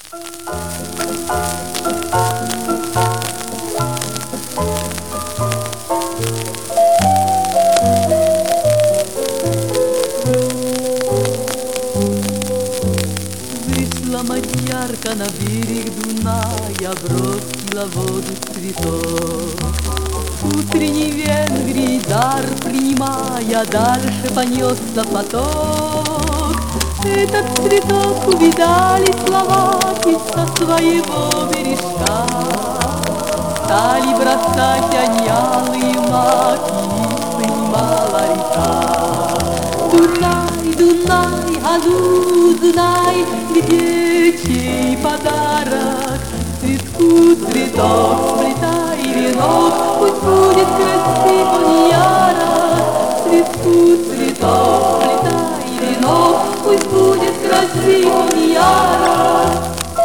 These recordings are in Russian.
Вышла мадьярка на берег Дуная, бросила в воду цветок. Утренний Венгрий дар принимая, дальше понесся поток. Этот цветок увидали словаки со своего бережка. Стали бросать они алые маки, поднимала река. Дунай, Дунай, а ну знай, где чей подарок. Цветку цветок, сплетай венок, пусть будет красив он ярок. Цветку цветок, сплетай венок, пусть будет красив он ярок.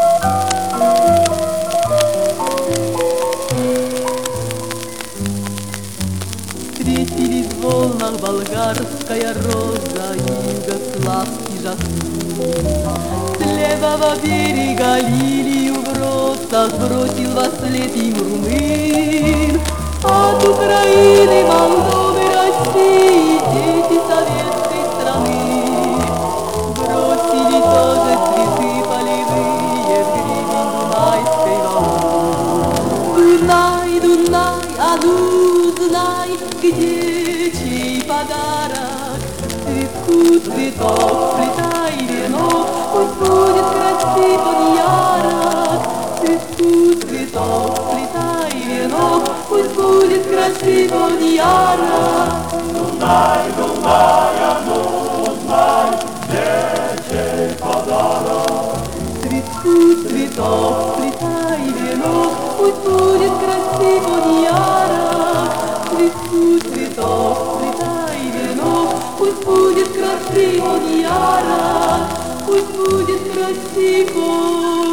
Встретились в волнах болгарская роза и югославский жасмин. С левого берега лилию в росах бросил во след им румын. От Украины, Молдовы, России дети советской страны бросили тоже цветы полевые в гребень Дунайской волны. Дунай, Дунай, а ну знай, где чей подарок. Цветку цветок, сплетай венок, пусть будет красив он ярок. Цветку цветок, сплетай венок, пусть будет красив он ярок. Дунай, Дунай, а ну знай, где чей подарок. Цветку цветок, сплетай венок, пусть будет красив он ярок. Цветку цветок, сплетай венок, пусть будет красив он ярок. Пусть будет красив он